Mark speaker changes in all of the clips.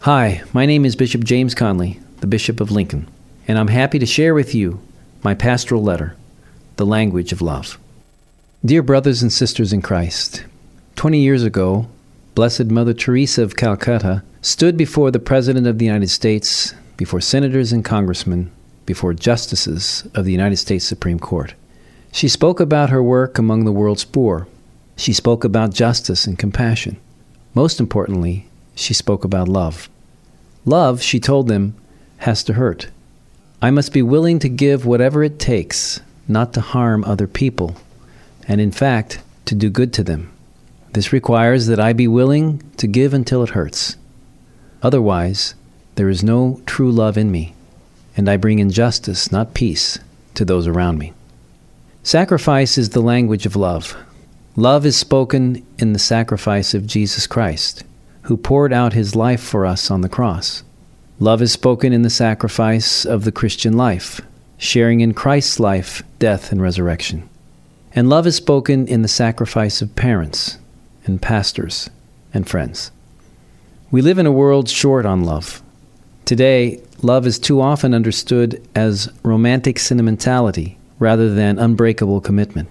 Speaker 1: Hi, my name is Bishop James Conley, the Bishop of Lincoln, and I'm happy to share with you my pastoral letter, The Language of Love. Dear brothers and sisters in Christ, 20 years ago, Blessed Mother Teresa of Calcutta stood before the President of the United States, before senators and congressmen, before justices of the United States Supreme Court. She spoke about her work among the world's poor. She spoke about justice and compassion. Most importantly, she spoke about love. Love, she told them, has to hurt. I must be willing to give whatever it takes not to harm other people, and in fact, to do good to them. This requires that I be willing to give until it hurts. Otherwise, there is no true love in me, and I bring injustice, not peace, to those around me. Sacrifice is the language of love. Love is spoken in the sacrifice of Jesus Christ, who poured out his life for us on the cross. Love is spoken in the sacrifice of the Christian life, sharing in Christ's life, death, and resurrection. And love is spoken in the sacrifice of parents and pastors and friends. We live in a world short on love. Today, love is too often understood as romantic sentimentality rather than unbreakable commitment.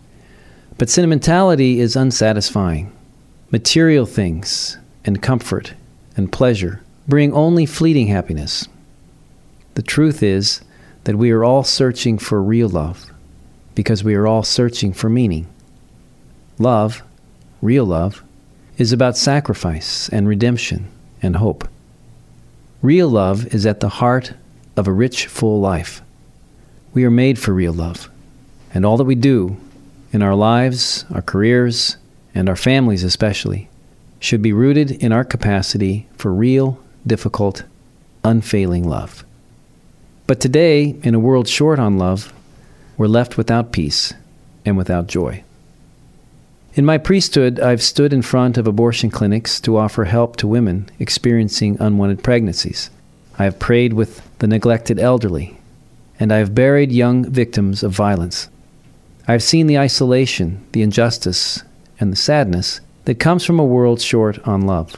Speaker 1: But sentimentality is unsatisfying. Material things and comfort and pleasure bring only fleeting happiness. The truth is that we are all searching for real love because we are all searching for meaning. Love, real love, is about sacrifice and redemption and hope. Real love is at the heart of a rich, full life. We are made for real love, and all that we do in our lives, our careers, and our families especially, should be rooted in our capacity for real, difficult, unfailing love. But today, in a world short on love, we're left without peace and without joy. In my priesthood, I've stood in front of abortion clinics to offer help to women experiencing unwanted pregnancies. I have prayed with the neglected elderly, and I have buried young victims of violence. I've seen the isolation, the injustice, and the sadness that comes from a world short on love.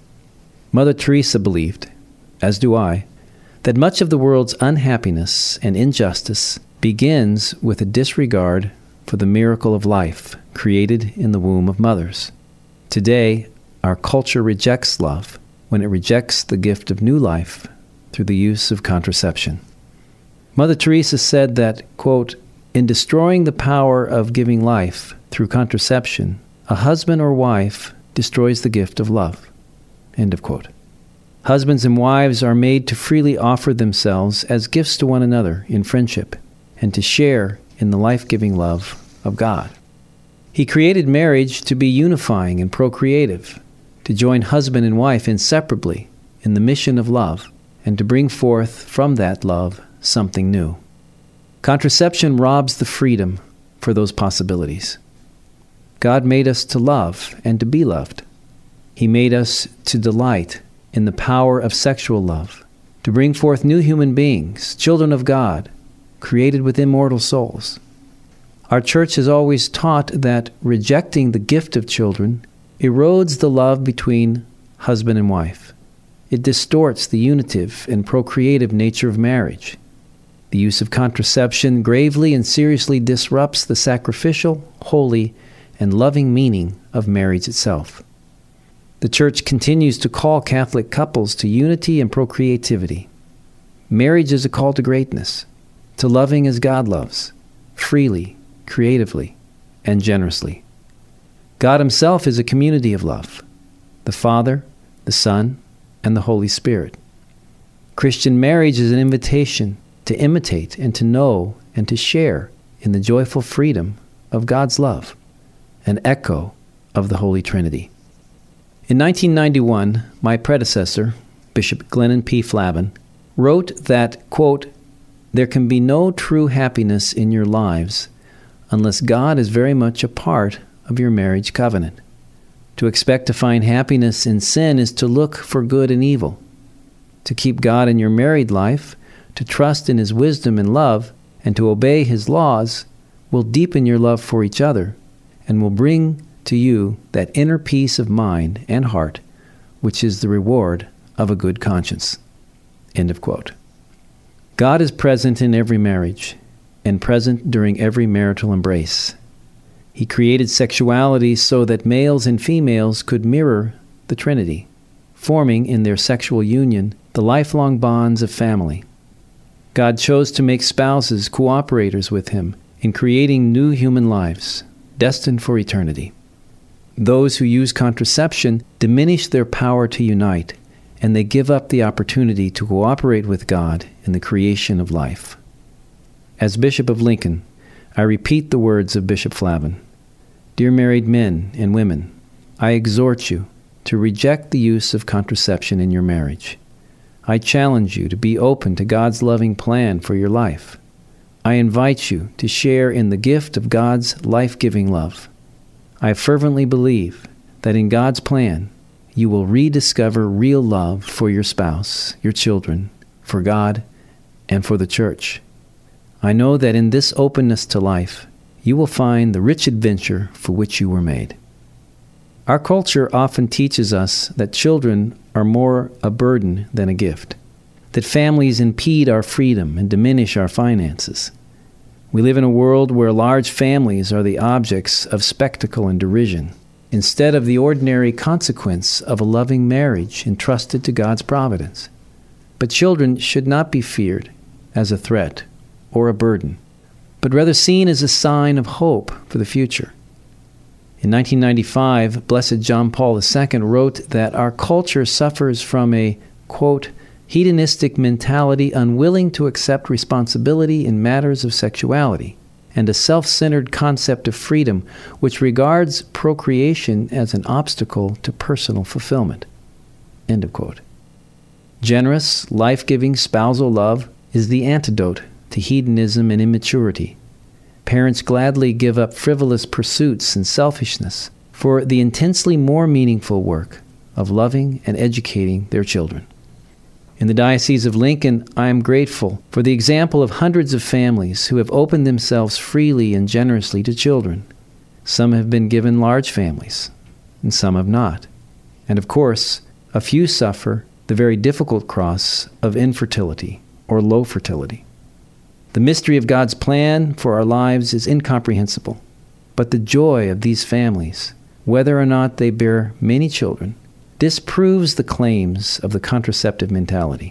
Speaker 1: Mother Teresa believed, as do I, that much of the world's unhappiness and injustice begins with a disregard for the miracle of life created in the womb of mothers. Today, our culture rejects love when it rejects the gift of new life through the use of contraception. Mother Teresa said that, quote, "In destroying the power of giving life through contraception, a husband or wife destroys the gift of love." End of quote. Husbands and wives are made to freely offer themselves as gifts to one another in friendship and to share in the life-giving love of God. He created marriage to be unifying and procreative, to join husband and wife inseparably in the mission of love, and to bring forth from that love something new. Contraception robs the freedom for those possibilities. God made us to love and to be loved. He made us to delight in the power of sexual love, to bring forth new human beings, children of God, created with immortal souls. Our church has always taught that rejecting the gift of children erodes the love between husband and wife. It distorts the unitive and procreative nature of marriage. The use of contraception gravely and seriously disrupts the sacrificial, holy, and loving meaning of marriage itself. The Church continues to call Catholic couples to unity and procreativity. Marriage is a call to greatness, to loving as God loves, freely, creatively, and generously. God Himself is a community of love, the Father, the Son, and the Holy Spirit. Christian marriage is an invitation to imitate and to know and to share in the joyful freedom of God's love, an echo of the Holy Trinity. In 1991, my predecessor, Bishop Glennon P. Flavin, wrote that, quote, "There can be no true happiness in your lives unless God is very much a part of your marriage covenant. To expect to find happiness in sin is to look for good and evil. To keep God in your married life, to trust in His wisdom and love, and to obey His laws will deepen your love for each other and will bring to you that inner peace of mind and heart, which is the reward of a good conscience." End of quote. God is present in every marriage and present during every marital embrace. He created sexuality so that males and females could mirror the Trinity, forming in their sexual union the lifelong bonds of family. God chose to make spouses cooperators with Him in creating new human lives, destined for eternity. Those who use contraception diminish their power to unite, and they give up the opportunity to cooperate with God in the creation of life. As Bishop of Lincoln, I repeat the words of Bishop Flavin. Dear married men and women, I exhort you to reject the use of contraception in your marriage. I challenge you to be open to God's loving plan for your life. I invite you to share in the gift of God's life-giving love. I fervently believe that in God's plan, you will rediscover real love for your spouse, your children, for God, and for the church. I know that in this openness to life, you will find the rich adventure for which you were made. Our culture often teaches us that children are more a burden than a gift, that families impede our freedom and diminish our finances. We live in a world where large families are the objects of spectacle and derision, instead of the ordinary consequence of a loving marriage entrusted to God's providence. But children should not be feared as a threat or a burden, but rather seen as a sign of hope for the future. In 1995, Blessed John Paul II wrote that our culture suffers from a, quote, hedonistic mentality unwilling to accept responsibility in matters of sexuality, and a self-centered concept of freedom which regards procreation as an obstacle to personal fulfillment. End of quote. Generous, life-giving spousal love is the antidote to hedonism and immaturity. Parents gladly give up frivolous pursuits and selfishness for the intensely more meaningful work of loving and educating their children. In the Diocese of Lincoln, I am grateful for the example of hundreds of families who have opened themselves freely and generously to children. Some have been given large families, and some have not. And of course, a few suffer the very difficult cross of infertility or low fertility. The mystery of God's plan for our lives is incomprehensible, but the joy of these families, whether or not they bear many children, disproves the claims of the contraceptive mentality.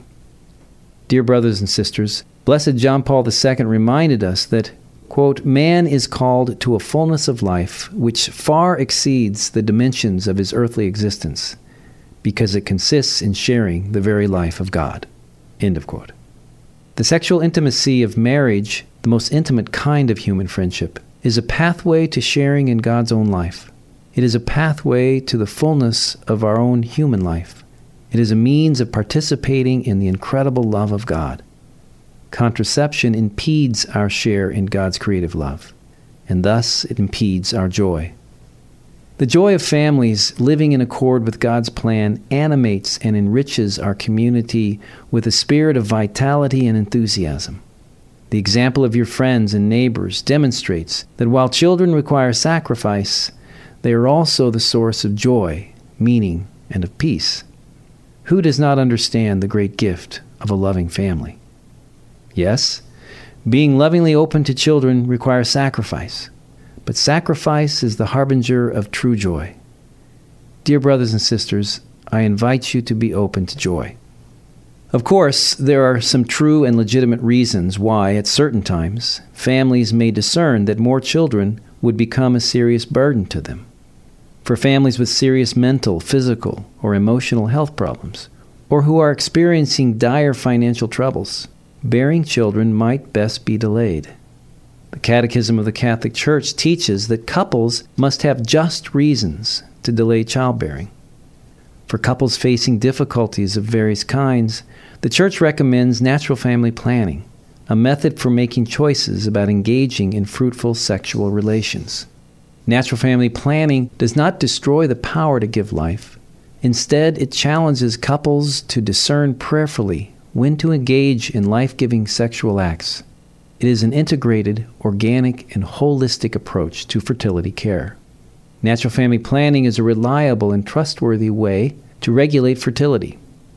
Speaker 1: Dear brothers and sisters, Blessed John Paul II reminded us that, quote, man is called to a fullness of life which far exceeds the dimensions of his earthly existence, because it consists in sharing the very life of God. End of quote. The sexual intimacy of marriage, the most intimate kind of human friendship, is a pathway to sharing in God's own life. It is a pathway to the fullness of our own human life. It is a means of participating in the incredible love of God. Contraception impedes our share in God's creative love, and thus it impedes our joy. The joy of families living in accord with God's plan animates and enriches our community with a spirit of vitality and enthusiasm. The example of your friends and neighbors demonstrates that while children require sacrifice, they are also the source of joy, meaning, and of peace. Who does not understand the great gift of a loving family? Yes, being lovingly open to children requires sacrifice. But sacrifice is the harbinger of true joy. Dear brothers and sisters, I invite you to be open to joy. Of course, there are some true and legitimate reasons why, at certain times, families may discern that more children would become a serious burden to them. For families with serious mental, physical, or emotional health problems, or who are experiencing dire financial troubles, bearing children might best be delayed. The Catechism of the Catholic Church teaches that couples must have just reasons to delay childbearing. For couples facing difficulties of various kinds, the Church recommends natural family planning, a method for making choices about engaging in fruitful sexual relations. Natural family planning does not destroy the power to give life. Instead, it challenges couples to discern prayerfully when to engage in life-giving sexual acts. It is an integrated, organic, and holistic approach to fertility care. Natural family planning is a reliable and trustworthy way to regulate fertility.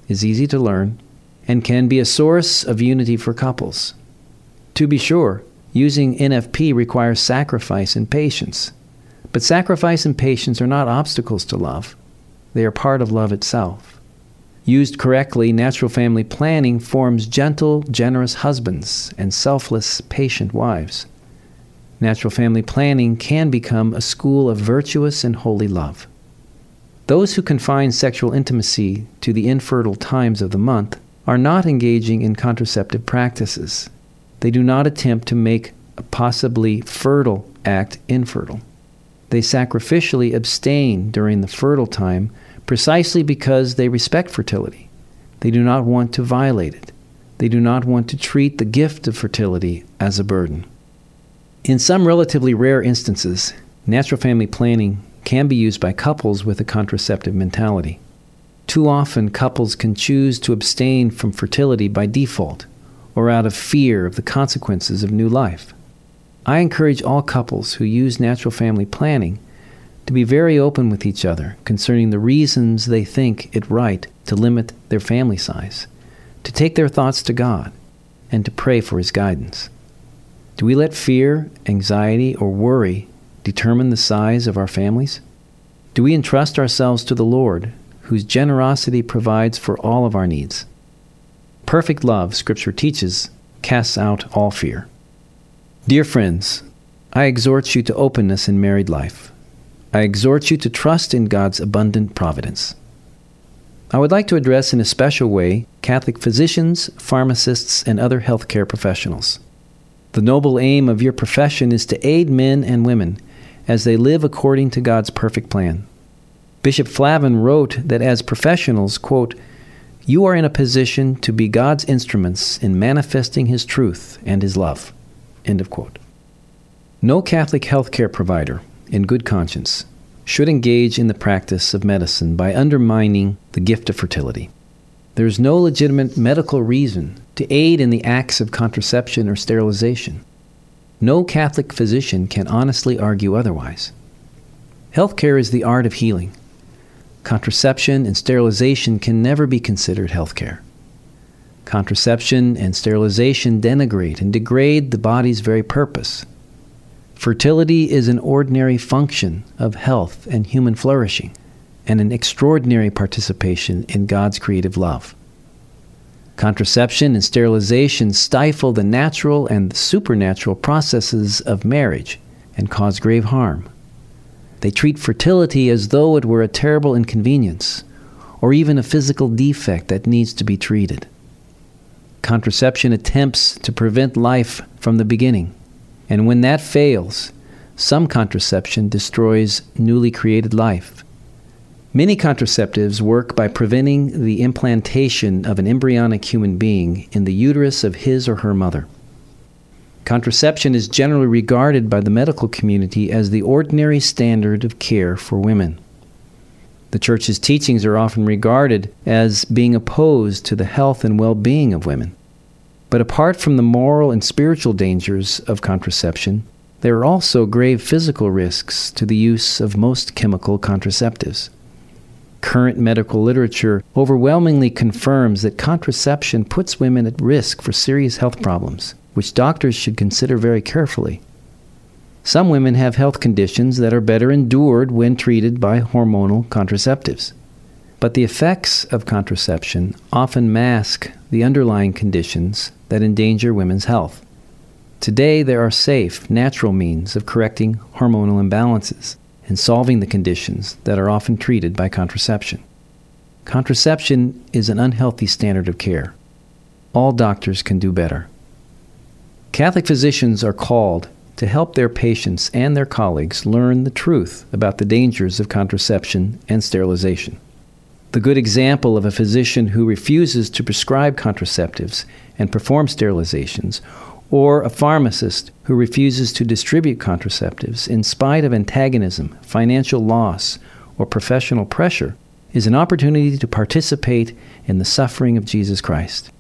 Speaker 1: is easy to learn, and can be a source of unity for couples. To be sure, using NFP requires sacrifice and patience. But sacrifice and patience are not obstacles to love. They are part of love itself. Used correctly, natural family planning forms gentle, generous husbands and selfless, patient wives. Natural family planning can become a school of virtuous and holy love. Those who confine sexual intimacy to the infertile times of the month are not engaging in contraceptive practices. They do not attempt to make a possibly fertile act infertile. They sacrificially abstain during the fertile time precisely because they respect fertility. They do not want to violate it. They do not want to treat the gift of fertility as a burden. In some relatively rare instances, natural family planning can be used by couples with a contraceptive mentality. Too often, couples can choose to abstain from fertility by default or out of fear of the consequences of new life. I encourage all couples who use natural family planning to be very open with each other concerning the reasons they think it right to limit their family size, to take their thoughts to God, and to pray for His guidance. Do we let fear, anxiety, or worry determine the size of our families? Do we entrust ourselves to the Lord, whose generosity provides for all of our needs? Perfect love, Scripture teaches, casts out all fear. Dear friends, I exhort you to openness in married life. I exhort you to trust in God's abundant providence. I would like to address in a special way Catholic physicians, pharmacists, and other healthcare professionals. The noble aim of your profession is to aid men and women as they live according to God's perfect plan. Bishop Flavin wrote that as professionals, quote, "You are in a position to be God's instruments in manifesting His truth and His love." End of quote. No Catholic healthcare provider, in good conscience, should engage in the practice of medicine by undermining the gift of fertility. There is no legitimate medical reason to aid in the acts of contraception or sterilization. No Catholic physician can honestly argue otherwise. Healthcare is the art of healing. Contraception and sterilization can never be considered healthcare. Contraception and sterilization denigrate and degrade the body's very purpose. Fertility is an ordinary function of health and human flourishing, and an extraordinary participation in God's creative love. Contraception and sterilization stifle the natural and supernatural processes of marriage and cause grave harm. They treat fertility as though it were a terrible inconvenience, or even a physical defect that needs to be treated. Contraception attempts to prevent life from the beginning, and when that fails, some contraception destroys newly created life. Many contraceptives work by preventing the implantation of an embryonic human being in the uterus of his or her mother. Contraception is generally regarded by the medical community as the ordinary standard of care for women. The Church's teachings are often regarded as being opposed to the health and well-being of women. But apart from the moral and spiritual dangers of contraception, there are also grave physical risks to the use of most chemical contraceptives. Current medical literature overwhelmingly confirms that contraception puts women at risk for serious health problems, which doctors should consider very carefully. Some women have health conditions that are better endured when treated by hormonal contraceptives. But the effects of contraception often mask the underlying conditions that endanger women's health. Today, there are safe, natural means of correcting hormonal imbalances and solving the conditions that are often treated by contraception. Contraception is an unhealthy standard of care. All doctors can do better. Catholic physicians are called to help their patients and their colleagues learn the truth about the dangers of contraception and sterilization. The good example of a physician who refuses to prescribe contraceptives and perform sterilizations, or a pharmacist who refuses to distribute contraceptives in spite of antagonism, financial loss, or professional pressure, is an opportunity to participate in the suffering of Jesus Christ.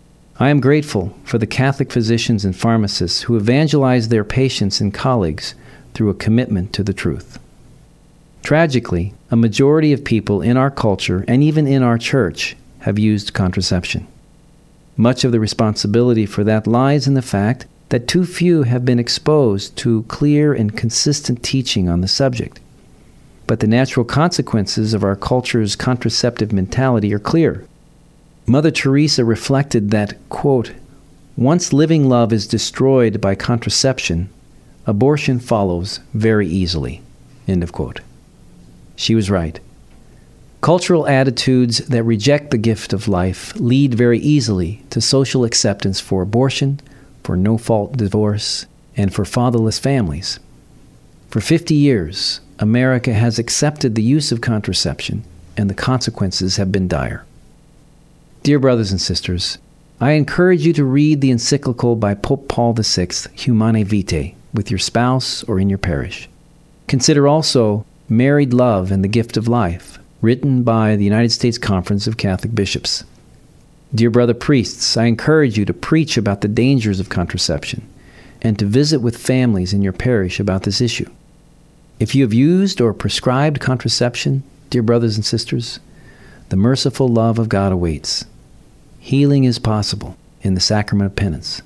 Speaker 1: I am grateful for the Catholic physicians and pharmacists who evangelize their patients and colleagues through a commitment to the truth. Tragically, a majority of people in our culture and even in our church have used contraception. Much of the responsibility for that lies in the fact that too few have been exposed to clear and consistent teaching on the subject. But the natural consequences of our culture's contraceptive mentality are clear. Mother Teresa reflected that, quote, "Once living love is destroyed by contraception, abortion follows very easily," end of quote. She was right. Cultural attitudes that reject the gift of life lead very easily to social acceptance for abortion, for no-fault divorce, and for fatherless families. For 50 years, America has accepted the use of contraception, and the consequences have been dire. Dear brothers and sisters, I encourage you to read the encyclical by Pope Paul VI, Humanae Vitae, with your spouse or in your parish. Consider also Married Love and the Gift of Life, written by the United States Conference of Catholic Bishops. Dear brother priests, I encourage you to preach about the dangers of contraception and to visit with families in your parish about this issue. If you have used or prescribed contraception, dear brothers and sisters, the merciful love of God awaits. Healing is possible in the sacrament of penance.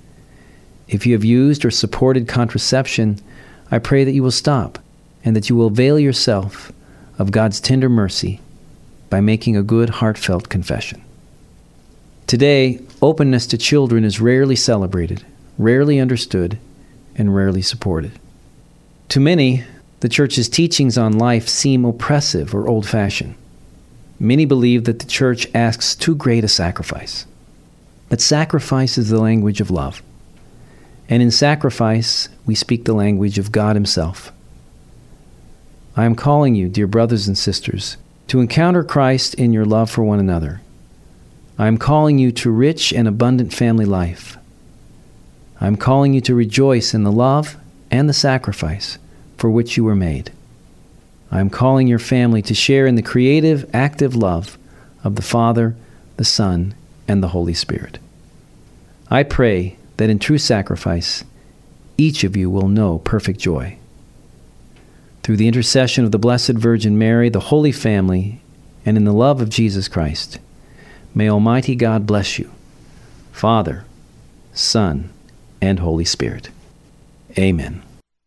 Speaker 1: If you have used or supported contraception, I pray that you will stop and that you will avail yourself of God's tender mercy by making a good, heartfelt confession. Today, openness to children is rarely celebrated, rarely understood, and rarely supported. To many, the Church's teachings on life seem oppressive or old-fashioned. Many believe that the Church asks too great a sacrifice. But sacrifice is the language of love. And in sacrifice, we speak the language of God Himself. I am calling you, dear brothers and sisters, to encounter Christ in your love for one another. I am calling you to rich and abundant family life. I am calling you to rejoice in the love and the sacrifice for which you were made. I am calling your family to share in the creative, active love of the Father, the Son, and the Holy Spirit. I pray that in true sacrifice, each of you will know perfect joy. Through the intercession of the Blessed Virgin Mary, the Holy Family, and in the love of Jesus Christ, may Almighty God bless you, Father, Son, and Holy Spirit. Amen.